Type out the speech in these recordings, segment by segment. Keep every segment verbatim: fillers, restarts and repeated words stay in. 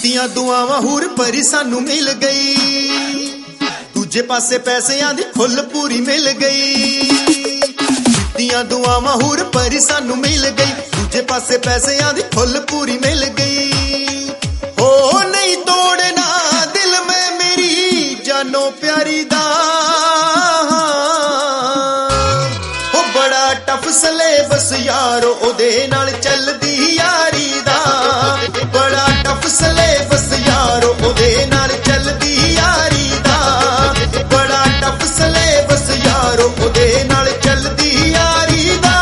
ਦਿੱਤੀਆਂ ਦੁਆਵਾਂ ਹੂਰ ਪਰੀ ਸਾਨੂੰ ਮਿਲ ਗਈ, ਦੂਜੇ ਪਾਸੇ ਪੈਸਿਆਂ ਦੀ ਫੁੱਲ ਪੂਰੀ ਮਿਲ ਗਈ। ਦਿੱਤੀਆਂ ਦੁਆਵਾਂ ਹੂਰ ਪਰੀ ਸਾਨੂੰ ਮਿਲ ਗਈ, ਦੂਜੇ ਪਾਸੇ ਪੈਸਿਆਂ ਦੀ ਫੁੱਲ ਪੂਰੀ ਮਿਲ ਗਈ। ਹੋ ਨਹੀਂ ਤੋੜਨਾ ਦਿਲ ਮੈਂ ਮੇਰੀ ਜਾਨੋ ਪਿਆਰੀ ਦਾ, ਉਹ ਬੜਾ ਟਫ ਸਿਲੇਬਸ ਯਾਰੋ ਉਹਦੇ ਨਾਲ ਚੱਲਦੀ ਯਾਰੀ ਦਾ, ਬੜਾ ਟਫ ਸਿਲੇਬਸ ਯਾਰੋ ਉਹਦੇ ਨਾਲ ਚੱਲਦੀ ਯਾਰੀ ਦਾ, ਬੜਾ ਟਫ ਸਿਲੇਬਸ ਯਾਰੋ ਉਹਦੇ ਨਾਲ ਚੱਲਦੀ ਯਾਰੀ ਦਾ।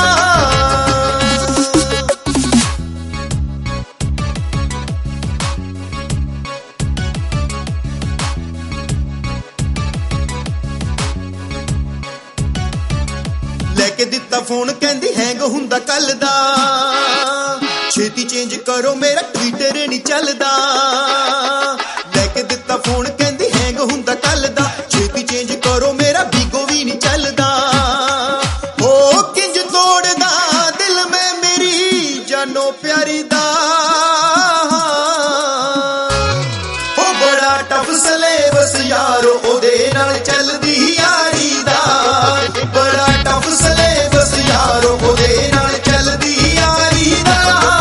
ਲੈ ਕੇ ਦਿੱਤਾ ਫੋਨ ਕਹਿੰਦੀ ਹੈਂਗ ਹੁੰਦਾ ਕੱਲ ਦਾ, ਛੇਤੀ ਚੇਂਜ ਕਰੋ ਮੇਰਾ ਟਵਿੱਟਰ ਨਹੀਂ ਚੱਲਦਾ। ਲੈ ਕੇ ਦਿੱਤਾ ਫੋਨ ਕਹਿੰਦੀ ਹੈਂਗ ਹੁੰਦਾ ਕੱਲ ਦਾ, ਛੇਤੀ ਚੇਂਜ ਕਰੋ ਮੇਰਾ ਵੀਗੋ ਵੀ ਨਹੀਂ ਚੱਲਦਾ। ਹੋ ਕਿੰਜ ਤੋੜਦਾ ਦਿਲ ਮੈਂ ਮੇਰੀ ਜਾਨੋ ਪਿਆਰੀ ਦਾ, ਹੋ ਬੜਾ ਟਫ ਸਿਲੇਬਸ ਯਾਰੋ ਉਹਦੇ ਨਾਲ ਚੱਲਦੀ ਯਾਰੀ ਦਾ, ਬੜਾ ਟਫ ਸਿਲੇਬਸ ਯਾਰੋ ਉਹਦੇ ਨਾਲ ਚੱਲਦੀ ਯਾਰੀ ਦਾ।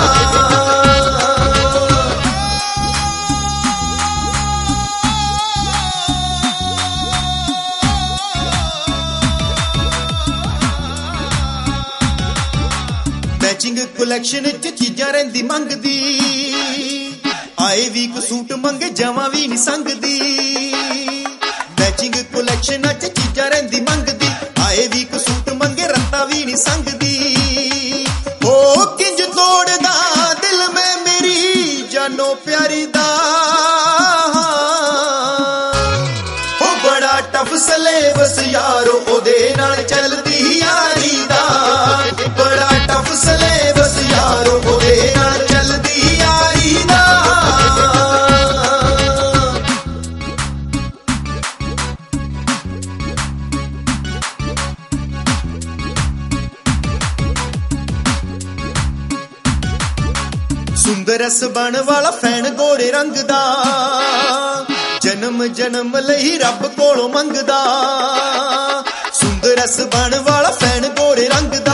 ਮੈਚਿੰਗ ਕਲੈਕਸ਼ਨ ਚ ਚੀਜ਼ਾਂ ਰਹਿੰਦੀ ਮੰਗਦੀ, ਆਏ ਵੀ ਕੋ ਸੂਟ ਮੰਗੇ ਜਮਾਂ ਵੀ ਨਹੀਂ ਸੰਗਦੀ। ਮੈਚਿੰਗ ਕਲੈਕਸ਼ਨ ਚ ਚੀਜ਼ਾਂ ਰਹਿੰਦੀ ਮੰਗਦੀ, ਆਏ ਵੀ ਕੋ ਸੂਟ ਮੰਗੇ ਰੰਤਾ ਵੀ ਨਹੀਂ ਸੰਗਦੀ। ਹੋ ਕਿੰਜ ਤੋੜਦਾ ਦਿਲ ਮੈਂ ਮੇਰੀ ਜਾਨੋ ਪਿਆਰੀ ਦਾ, ਹੋ ਬੜਾ ਟਫ ਸਿਲੇਬਸ ਯਾਰੋ ਉਹਦੇ ਨਾਲ ਚੱਲਦੀ ਯਾਰੀ ਦਾ, ਬੜਾ ਟਫ ਸਿਲੇਬਸ ਯਾਰੋ ਉਹਦੇ ਨਾਲ ਚੱਲਦੀ ਯਾਰੀ ਦਾ। ਸੁੰਦਰ ਸਬਣ ਵਾਲਾ ਫੈਨ ਗੋਰੇ ਰੰਗ ਦਾ, ਜਨਮ ਜਨਮ ਲਈ ਰੱਬ ਕੋਲੋਂ ਮੰਗਦਾ। ਸੁੰਦਰ ਸਬਣ ਵਾਲਾ ਫੈਨ ਗੋਰੇ ਰੰਗ ਦਾ,